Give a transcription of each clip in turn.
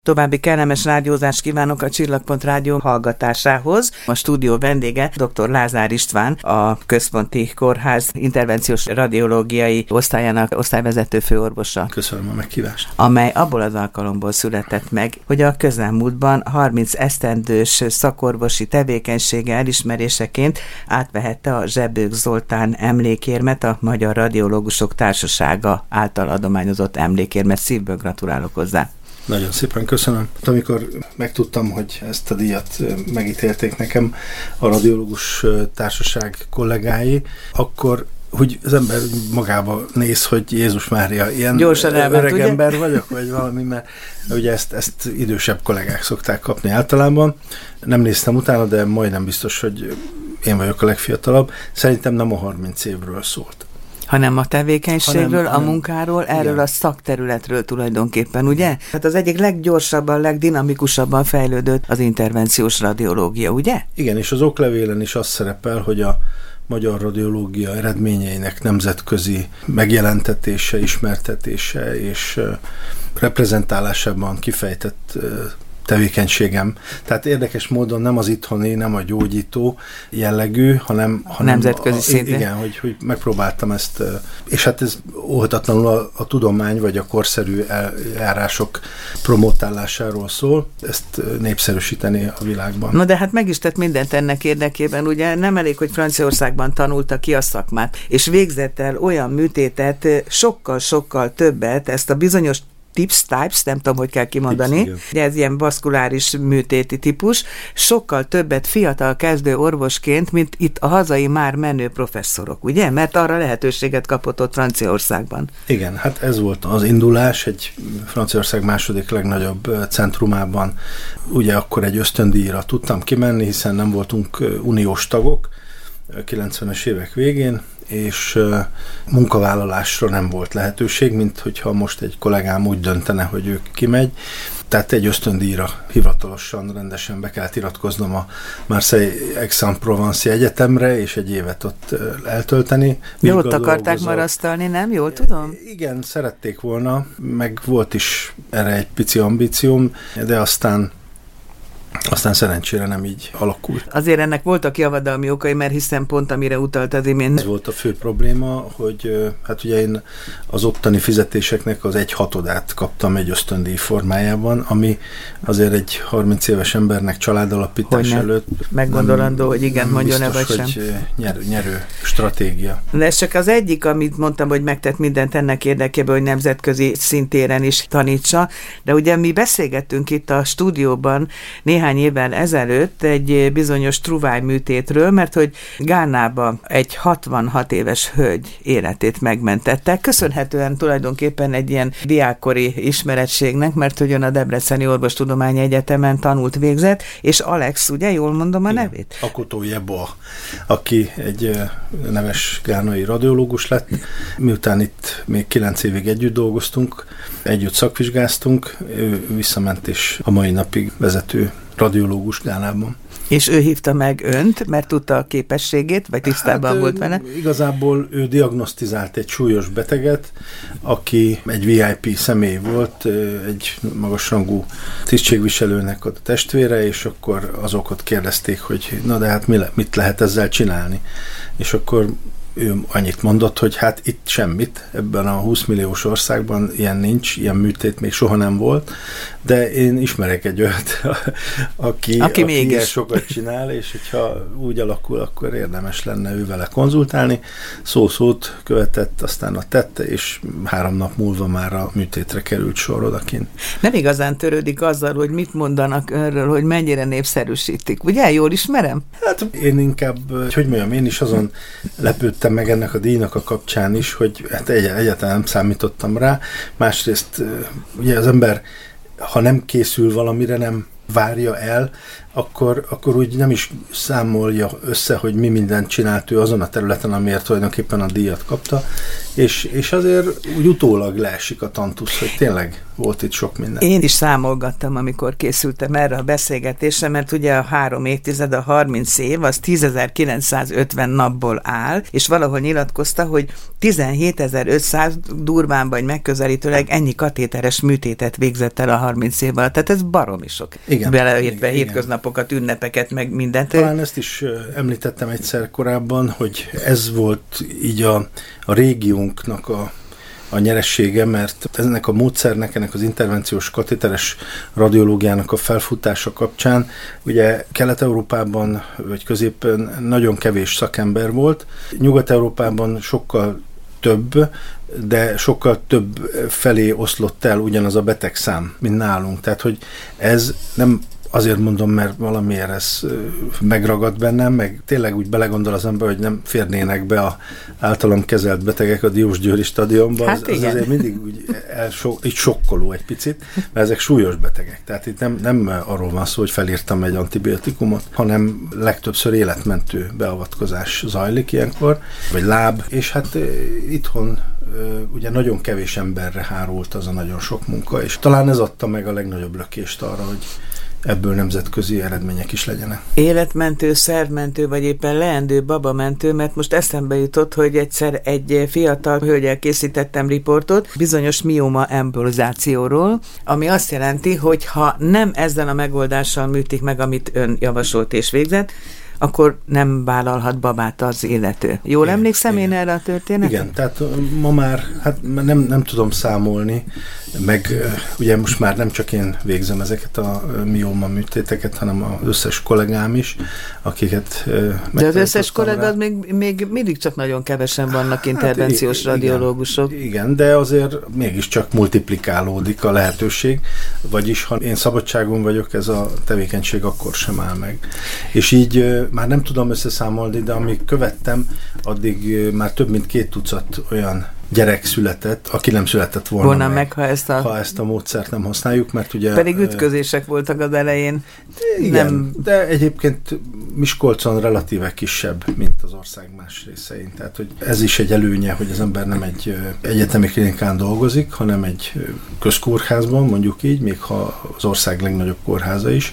További kellemes rádiózást kívánok a Csillagpont Rádió hallgatásához. A stúdió vendége dr. Lázár István, a Központi Kórház intervenciós radiológiai osztályának osztályvezető főorvosa. Köszönöm a meghívást. Amely abból az alkalomból született meg, hogy a közelmúltban 30 esztendős szakorvosi tevékenysége elismeréseként átvehette a Zsebők Zoltán emlékérmet, a Magyar Radiológusok Társasága által adományozott emlékérmet. Szívből gratulálok hozzá. Nagyon szépen köszönöm. Amikor megtudtam, hogy ezt a díjat megítélték nekem a Radiológus Társaság kollégái, akkor hogy az ember magába néz, hogy Jézus Mária, ilyen öreg ember vagyok, vagy valami, mert ugye ezt idősebb kollégák szokták kapni általában. Nem néztem utána, de majdnem biztos, hogy én vagyok a legfiatalabb. Szerintem nem a 30 évről szólt. Hanem a tevékenységről, a munkáról, erről igen. A szakterületről tulajdonképpen, ugye? Hát az egyik leggyorsabban, legdinamikusabban fejlődött az intervenciós radiológia, ugye? Igen, és az oklevélen is az szerepel, hogy a magyar radiológia eredményeinek nemzetközi megjelentetése, ismertetése és reprezentálásában kifejtett tevékenységem. Tehát érdekes módon nem az itthoni, nem a gyógyító jellegű, hanem nemzetközi szinten. Igen, hogy megpróbáltam ezt, és hát ez óhatatlanul a tudomány vagy a korszerű eljárások promotálásáról szól, ezt népszerűsíteni a világban. Na de hát meg is tett mindent ennek érdekében, ugye nem elég, hogy Franciaországban tanulta ki a szakmát, és végzett el olyan műtétet, sokkal-sokkal többet, ezt a bizonyos types, nem tudom, hogy kell kimondani, de ez ilyen vaszkuláris műtéti típus, sokkal többet fiatal kezdő orvosként, mint itt a hazai már menő professzorok, ugye? Mert arra lehetőséget kapott ott Franciaországban. Igen, hát ez volt az indulás, egy Franciaország második legnagyobb centrumában. Ugye akkor egy ösztöndíjra tudtam kimenni, hiszen nem voltunk uniós tagok 90-es évek végén, és munkavállalásra nem volt lehetőség, mint hogyha most egy kollégám úgy döntene, hogy ő kimegy. Tehát egy ösztöndíjra hivatalosan, rendesen be kellett iratkoznom a Marseille Aix-en-Provence egyetemre, és egy évet ott eltölteni. De ott akarták marasztalni, nem? Jól tudom? Igen, szerették volna, meg volt is erre egy pici ambícióm, de aztán szerencsére nem így alakult. Azért ennek voltak javadalmi okai, mert hiszen pont amire utalt az imént. Ez volt a fő probléma, hogy hát ugye én az ottani fizetéseknek az 1/6 kaptam egy ösztöndíj formájában, ami azért egy 30 éves embernek családalapítás előtt meggondolandó, hogy igen, mondjon-e vagy sem. Nyerő stratégia. De ez csak az egyik, amit mondtam, hogy megtett mindent ennek érdekében, hogy nemzetközi szintéren is tanítsa, de ugye mi beszélgettünk itt a stúdióban néhány évvel ezelőtt egy bizonyos truvályműtétről, mert hogy Ghánában egy 66 éves hölgy életét megmentettek, köszönhetően tulajdonképpen egy ilyen diákkori ismeretségnek, mert hogy ön a Debreceni Orvostudományi Egyetemen tanult, végzett, és Alex, ugye, jól mondom a nevét? Akoto Yeboah, aki egy neves gánai radiológus lett, miután itt még 9 évig együtt dolgoztunk, együtt szakvizsgáztunk, ő visszament és a mai napig vezető radiológus Gánában. És ő hívta meg önt, mert tudta a képességét, vagy tisztában volt vele? Igazából ő diagnosztizált egy súlyos beteget, aki egy VIP személy volt, egy magasrangú tisztségviselőnek a testvére, és akkor azokat kérdezték, hogy na de hát mit lehet ezzel csinálni? És akkor ő annyit mondott, hogy hát itt semmit, ebben a 20 milliós országban ilyen nincs, ilyen műtét még soha nem volt, de én ismerek egy olyat, aki ilyen sokat csinál, és hogyha úgy alakul, akkor érdemes lenne ő vele konzultálni. Szó-szót követett, aztán a tette, és 3 nap múlva már a műtétre került sor odakint. Nem igazán törődik azzal, hogy mit mondanak erről, hogy mennyire népszerűsítik. Ugye, jól ismerem? Hát én inkább, hogy mondjam, én is azon lepődtem meg ennek a díjnak a kapcsán is, hogy hát egyáltalán nem számítottam rá. Másrészt ugye az ember, ha nem készül valamire, várja el, akkor úgy nem is számolja össze, hogy mi mindent csinált ő azon a területen, amiért tulajdonképpen a díjat kapta, és azért úgy utólag leesik a tantusz, hogy tényleg volt itt sok minden. Én is számolgattam, amikor készültem erre a beszélgetésre, mert ugye a 3 évtized, a 30 év, az 10.950 napból áll, és valahol nyilatkozta, hogy 17.500 durván vagy megközelítőleg ennyi katéteres műtétet végzett el a 30 év alatt. Tehát ez baromi sok. Igen. Beleértve hétköznapokat, ünnepeket, meg mindent. Talán ezt is említettem egyszer korábban, hogy ez volt így a régiónknak a nyeressége, mert ennek a módszernek, ennek az intervenciós katéteres radiológiának a felfutása kapcsán, ugye Kelet-Európában vagy középen nagyon kevés szakember volt, Nyugat-Európában sokkal több, de sokkal több felé oszlott el ugyanaz a betegszám, mint nálunk. Tehát, hogy ez nem azért mondom, mert valamiért ez megragad bennem, meg tényleg úgy belegondol az ember, hogy nem férnének be az általam kezelt betegek a Diósgyőri stadionba. Hát az azért mindig úgy így sokkoló egy picit, mert ezek súlyos betegek. Tehát itt nem arról van szó, hogy felírtam egy antibiotikumot, hanem legtöbbször életmentő beavatkozás zajlik ilyenkor, vagy láb, és hát itthon ugye nagyon kevés emberre hárult az a nagyon sok munka, és talán ez adta meg a legnagyobb lökést arra, hogy ebből nemzetközi eredmények is legyenek. Életmentő, szervmentő, vagy éppen leendő babamentő, mert most eszembe jutott, hogy egyszer egy fiatal hölgyel készítettem riportot bizonyos mioma embolizációról, ami azt jelenti, hogy ha nem ezzel a megoldással műtik meg, amit ön javasolt és végzett, akkor nem vállalhat babát az illető. Jól emlékszem én erre a történetre? Igen, tehát ma már hát nem tudom számolni, meg ugye most már nem csak én végzem ezeket a mióma műtéteket, hanem az összes kollégám is, akiket de az összes kollégát még mindig csak nagyon kevesen vannak intervenciós radiológusok. Igen, de azért mégiscsak multiplikálódik a lehetőség, vagyis ha én szabadságon vagyok, ez a tevékenység akkor sem áll meg. És így már nem tudom összeszámolni, de amíg követtem, addig már több mint 2 tucat olyan gyerek született, aki nem született volna meg, ha ezt a módszert nem használjuk, mert ugye... Pedig ütközések voltak az elején. Igen, de egyébként Miskolcon relatíve kisebb, mint az ország más részein. Tehát, hogy ez is egy előnye, hogy az ember nem egy egyetemi klinikán dolgozik, hanem egy közkórházban, mondjuk így, még ha az ország legnagyobb kórháza is,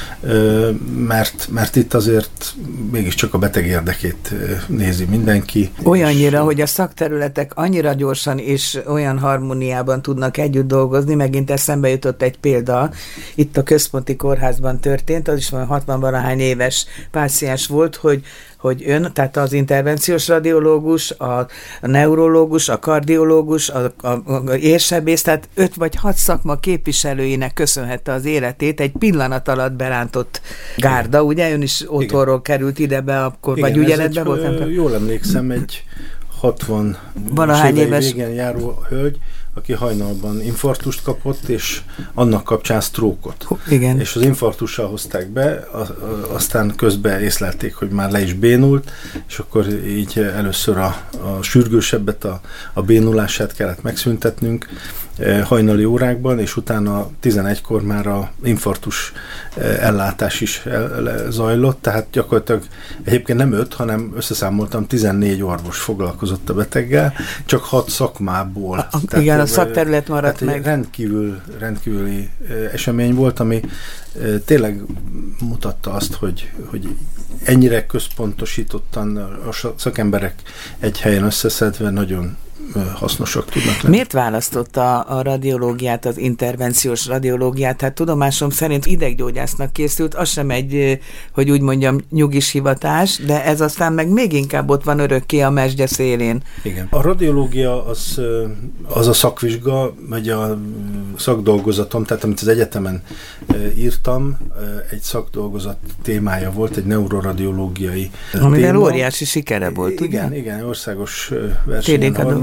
mert itt azért mégiscsak a beteg érdekét nézi mindenki. Olyannyira, hogy a szakterületek annyira gyorsan és olyan harmóniában tudnak együtt dolgozni, megint eszembe jutott egy példa, itt a központi kórházban történt, az is van 60-valahány éves páciens volt, hogy ön, tehát az intervenciós radiológus, a neurológus, a kardiológus, a érsebész, tehát 5 vagy 6 szakma képviselőinek köszönhette az életét, egy pillanat alatt berántott gárda, ugye? Ön is otthonról került ide be, akkor vagy ügyeletbe volt? Jól emlékszem, egy 60 éves végén járó hölgy, aki hajnalban infarktust kapott, és annak kapcsán sztrókot. Igen. És az infarktussal hozták be, aztán közben észlelték, hogy már le is bénult, és akkor így először a sürgősebbet, a bénulását kellett megszüntetnünk hajnali órákban, és utána 11-kor már a infarktus ellátás is zajlott, tehát gyakorlatilag egyébként nem 5, hanem összeszámoltam 14 orvos foglalkozott a beteggel, csak 6 szakmából. Igen, a szakterület maradt meg. Rendkívüli esemény volt, ami tényleg mutatta azt, hogy ennyire központosítottan a szakemberek egy helyen összeszedve nagyon hasznosak tudnak lenni. Miért választotta a radiológiát, az intervenciós radiológiát? Hát tudomásom szerint ideggyógyásznak készült, az sem egy, hogy úgy mondjam, nyugis hivatás, de ez aztán meg még inkább ott van örökké a mesdje szélén. Igen. A radiológia az a szakvizsga, vagy a szakdolgozatom, tehát amit az egyetemen írtam, egy szakdolgozat témája volt, egy neuroradiológiai amivel óriási sikere volt, ugye? Igen, országos versenyen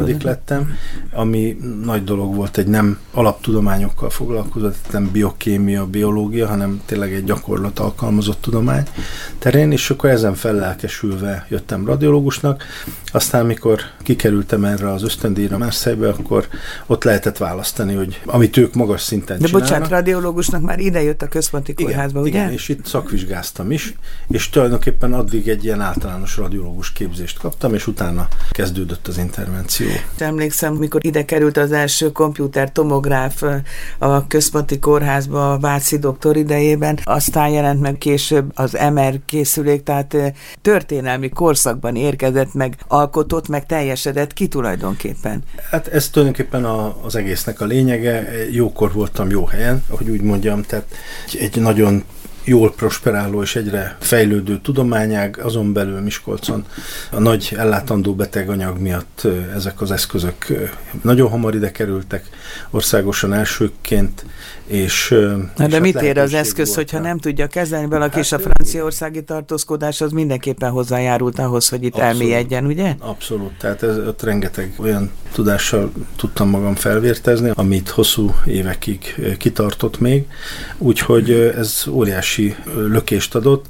harmadik lettem, ami nagy dolog volt, egy nem alaptudományokkal foglalkozott, nem biokémia, biológia, hanem tényleg egy gyakorlat alkalmazott tudomány terén, és akkor ezen fellelkesülve jöttem radiológusnak. Aztán, amikor kikerültem erre az ösztöndíjra Marseille-be, akkor ott lehetett választani, hogy amit ők magas szinten csinálnak. De bocsánat, radiológusnak már ide jött a központi kórházba, ugye? Igen, és itt szakvizsgáztam is, és tulajdonképpen addig egy ilyen általános radiológus képzést kaptam, és utána kezdődött az intervenció. Emlékszem, mikor ide került az első komputer-tomográf a központi kórházba a Váci doktor idejében, aztán jelent meg később az MR készülék, tehát történelmi korszakban érkezett, meg alkotott, meg teljesedett ki tulajdonképpen. Hát ez tulajdonképpen az egésznek a lényege. Jókor voltam jó helyen, ahogy úgy mondjam, tehát egy nagyon jól prosperáló és egyre fejlődő tudományág, azon belül Miskolcon a nagy ellátandó beteganyag miatt ezek az eszközök nagyon hamar ide kerültek, országosan elsőként, és... De mit ér az eszköz, hogyha nem tudja kezelni valaki, és a franciaországi tartózkodás az mindenképpen hozzájárult ahhoz, hogy itt elmélyedjen, ugye? Abszolút, tehát ott rengeteg olyan tudással tudtam magam felvértezni, amit hosszú évekig kitartott még, úgyhogy ez óriási lökést adott,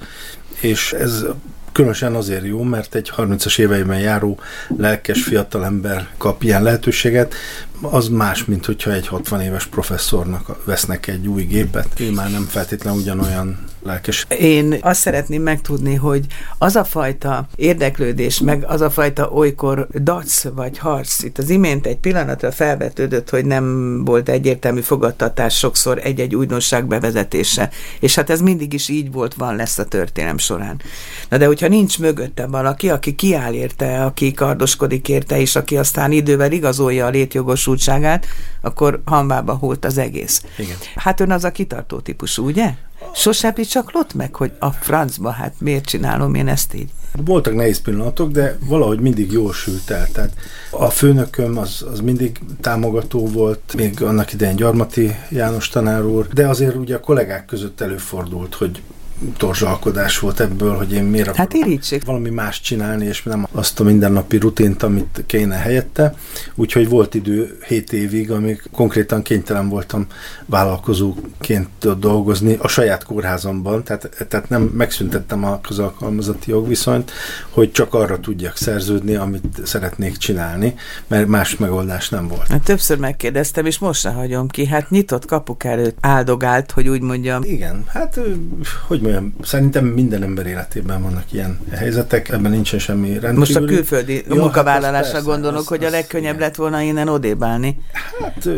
és ez különösen azért jó, mert egy 30-as éveiben járó lelkes fiatalember kap ilyen lehetőséget, az más, mint hogyha egy 60 éves professzornak vesznek egy új gépet. Ő már nem feltétlenül ugyanolyan lelkes. Én azt szeretném megtudni, hogy az a fajta érdeklődés, meg az a fajta olykor dac vagy harc, itt az imént egy pillanatra felvetődött, hogy nem volt egyértelmű fogadtatás sokszor egy-egy újdonság bevezetése. És hát ez mindig is így volt, van lesz a történelem során. Na de hogyha nincs mögötte valaki, aki kiáll érte, aki kardoskodik érte, és aki aztán idővel igazolja a létjogosultságát, akkor hanvába holt az egész. Igen. Hát ön az a kitartó típusú, ugye? Sosem csaklott meg, hogy a francba, hát miért csinálom én ezt így? Voltak nehéz pillanatok, de valahogy mindig jól sült el. Tehát a főnököm az mindig támogató volt, még annak idején Gyarmati János tanár úr, de azért ugye a kollégák között előfordult, hogy torzsalkodás volt ebből, hogy én miért akarok valami más csinálni, és nem azt a mindennapi rutint, amit kéne helyette. Úgyhogy volt idő 7 évig, amíg konkrétan kénytelen voltam vállalkozóként dolgozni a saját kórházamban, tehát nem megszüntettem a közalkalmazati jogviszonyt, hogy csak arra tudjak szerződni, amit szeretnék csinálni, mert más megoldás nem volt. Hát többször megkérdeztem, és most se hagyom ki, hát nyitott kapuk előtt áldogált, hogy úgy mondjam. Igen, hát hogy szerintem minden ember életében vannak ilyen helyzetek, ebben nincsen semmi rendkívüli. Most a külföldi munkavállalásra hát gondolok, hogy a legkönnyebb lett volna innen odébálni. Hát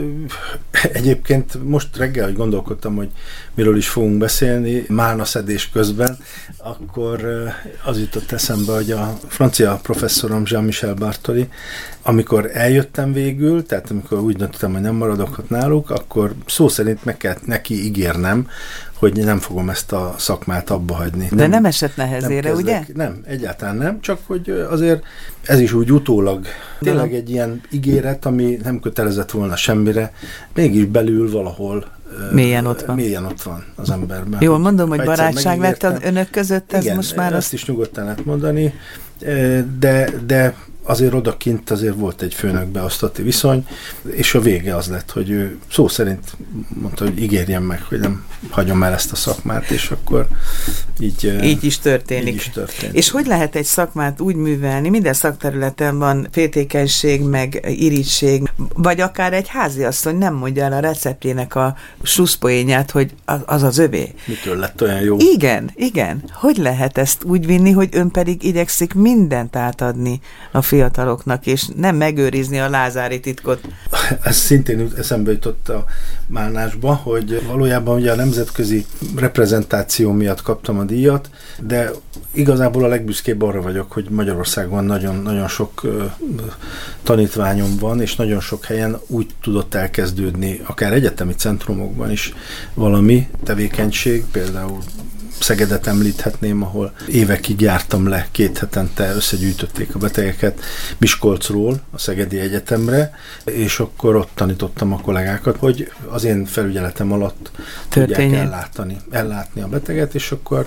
egyébként most reggel, hogy gondolkodtam, hogy miről is fogunk beszélni, málnaszedés közben, akkor az jutott eszembe, hogy a francia professzorom Jean-Michel Bartoli, amikor eljöttem végül, tehát amikor úgy döntöttem, hogy nem maradok ott náluk, akkor szó szerint meg kellett neki ígérnem, hogy nem fogom ezt a szakmát abba hagyni. De nem esett nehezére, ugye? Nem, egyáltalán nem, csak hogy azért ez is úgy utólag tényleg egy ilyen ígéret, ami nem kötelezett volna semmire, mégis belül valahol mélyen ott van az emberben. Jól mondom, hogy barátság lett az önök között, ez igen, most már... ezt is nyugodtan lehet mondani, de azért odakint azért volt egy főnök-beosztati viszony, és a vége az lett, hogy ő szó szerint mondta, hogy ígérjem meg, hogy nem hagyom el ezt a szakmát, és akkor így is történik. És hogy lehet egy szakmát úgy művelni, minden szakterületen van féltékenység, meg irigység, vagy akár egy háziasszony nem mondja el a receptjének a slusszpoénját, hogy az az övé. Mitől lett olyan jó? Igen. Hogy lehet ezt úgy vinni, hogy ön pedig igyekszik mindent átadni a fiataloknak, és nem megőrizni a lázári titkot? Ez szintén eszembe jutott a Málnásba, hogy valójában ugye a nemzetközi reprezentáció miatt kaptam a díjat, de igazából a legbüszkébb arra vagyok, hogy Magyarországon nagyon sok tanítványom van, és nagyon sok helyen úgy tudott elkezdődni, akár egyetemi centrumokban is valami tevékenység, például Szegedet említhetném, ahol évekig jártam le, 2 hetente összegyűjtötték a betegeket Miskolcról a Szegedi Egyetemre, és akkor ott tanítottam a kollégákat, hogy az én felügyeletem alatt tudják ellátni a beteget, és akkor,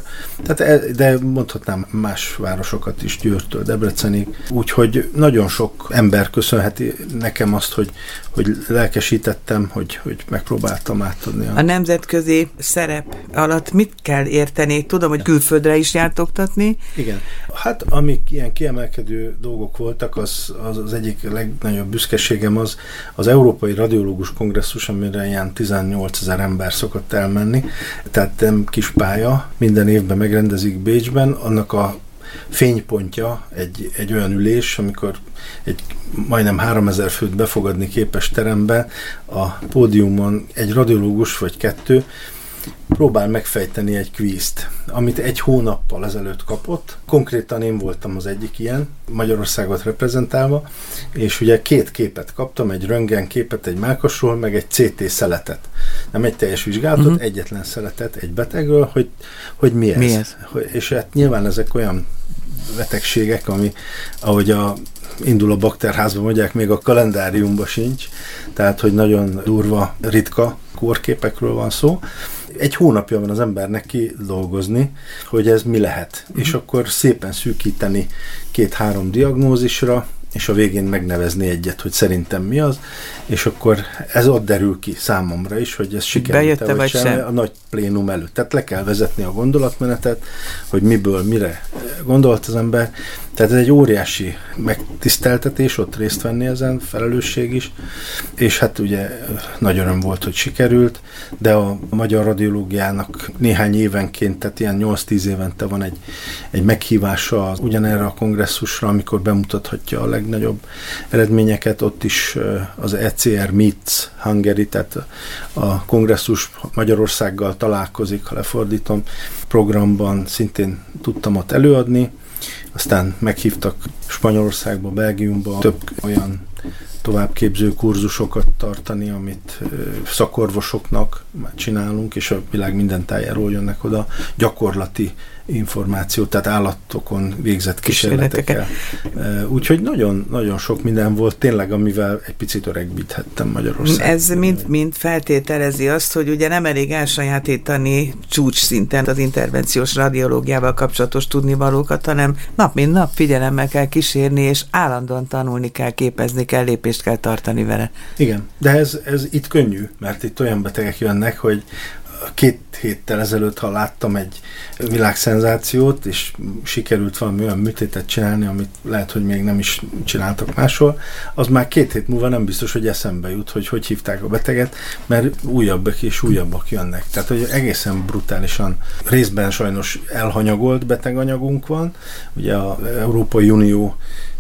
de mondhatnám más városokat is, Győrtől Debrecenig, úgyhogy nagyon sok ember köszönheti nekem azt, hogy lelkesítettem, hogy megpróbáltam átadni. A nemzetközi szerep alatt mit kell érteni? Tudom, hogy külföldre is járt oktatni. Igen. Hát amik ilyen kiemelkedő dolgok voltak, az egyik legnagyobb büszkeségem az Európai Radiológus Kongresszus, amire ilyen 18 000 ember szokott elmenni. Tehát nem kis pálya, minden évben megrendezik Bécsben, annak a fénypontja egy olyan ülés, amikor egy majdnem 3000 főt befogadni képes terembe a pódiumon egy radiológus vagy 2 próbál megfejteni egy kvízt, amit 1 hónappal ezelőtt kapott. Konkrétan én voltam az egyik ilyen, Magyarországot reprezentálva, és ugye 2 képet kaptam, egy röntgenképet egy mellkasról, meg egy CT szeletet. Nem egy teljes vizsgálatot, egyetlen szeletet egy betegről, hogy mi ez. És hát nyilván ezek olyan betegségek, ami, ahogy indul a bakterházba, mondják, még a kalendáriumban sincs, tehát, hogy nagyon durva, ritka kórképekről van szó. 1 hónapja van az embernek ki dolgozni, hogy ez mi lehet. És akkor szépen szűkíteni 2-3 diagnózisra, és a végén megnevezni egyet, hogy szerintem mi az, és akkor ez ott derül ki számomra is, hogy ez sikerült-e vagy sem a nagy plénum előtt. Tehát le kell vezetni a gondolatmenetet, hogy miből mire gondolt az ember. Tehát ez egy óriási megtiszteltetés, ott részt venni ezen, felelősség is, és hát ugye nagy öröm volt, hogy sikerült, de a magyar radiológiának néhány évenként, tehát ilyen 8-10 évente van egy meghívása ugyanerre a kongresszusra, amikor bemutathatja a legnagyobb eredményeket, ott is az ECR Meets Hungary, tehát a kongresszus Magyarországgal találkozik, ha lefordítom, programban szintén tudtam ott előadni, aztán meghívtak Spanyolországba, Belgiumba több olyan továbbképző kurzusokat tartani, amit szakorvosoknak csinálunk, és a világ minden tájáról jönnek oda gyakorlati információ, tehát állatokon végzett kísérletekkel. Úgyhogy nagyon, nagyon sok minden volt tényleg, amivel egy picit öregbíthettem Magyarországon. Ez mind feltételezi azt, hogy ugye nem elég elsajátítani csúcs szinten az intervenciós radiológiával kapcsolatos tudnivalókat, hanem nap mint nap figyelemmel kell kísérni, és állandóan tanulni kell, képezni kell, lépést kell tartani vele. Igen, de ez itt könnyű, mert itt olyan betegek jönnek, hogy 2 héttel ezelőtt, ha láttam egy világszenzációt, és sikerült valami olyan műtétet csinálni, amit lehet, hogy még nem is csináltak máshol, az már 2 hét múlva nem biztos, hogy eszembe jut, hogy hívták a beteget, mert újabbak és újabbak jönnek. Tehát, hogy egészen brutálisan részben sajnos elhanyagolt beteganyagunk van. Ugye az Európai Unió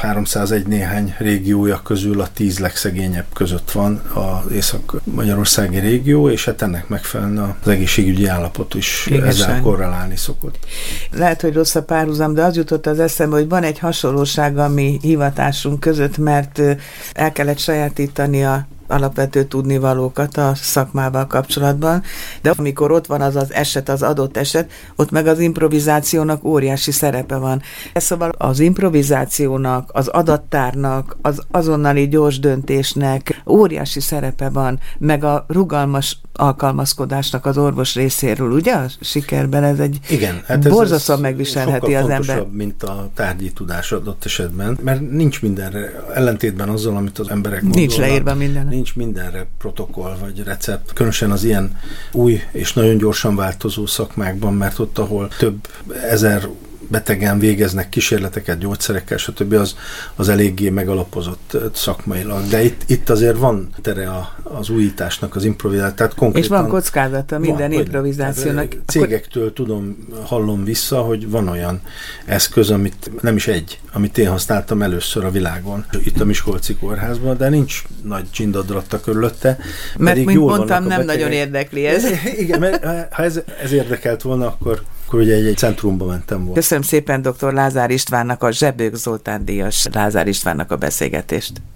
301 néhány régiója közül a 10 legszegényebb között van az észak-magyarországi régió, és hát ennek megfelelően az egészségügyi állapot is ezzel korrelálni szokott. Lehet, hogy rossz a párhuzam, de az jutott az eszembe, hogy van egy hasonlóság a mi hivatásunk között, mert el kellett sajátítani a alapvető tudnivalókat a szakmával kapcsolatban, de amikor ott van az eset, az adott eset, ott meg az improvizációnak óriási szerepe van. Szóval az improvizációnak, az adattárnak, az azonnali gyors döntésnek óriási szerepe van, meg a rugalmas alkalmazkodásnak az orvos részéről, ugye? A sikerben ez egy borzasztóan megviselheti az ember. Sokkal fontosabb, mint a tárgyi tudás adott esetben, mert nincs mindenre, ellentétben azzal, amit az emberek gondolnak. Nincs leírva minden. Nincs mindenre protokoll vagy recept. Különösen az ilyen új és nagyon gyorsan változó szakmákban, mert ott, ahol több ezer betegen végeznek kísérleteket, gyógyszerekkel, stb. Az eléggé megalapozott szakmailag. De itt azért van tere az újításnak, az improvizációnak. És van kockázata minden improvizációnak. Cégektől hallom vissza, hogy van olyan eszköz, amit én használtam először a világon, itt a Miskolci kórházban, de nincs nagy csindadratta körülötte. Mert, mint mondtam, nem nagyon érdekli ez. Igen, mert ha ez érdekelt volna, akkor ugye egy centrumba mentem volna. Köszönöm szépen dr. Lázár Istvánnak, a Zsebők Zoltán díjas Lázár Istvánnak a beszélgetést.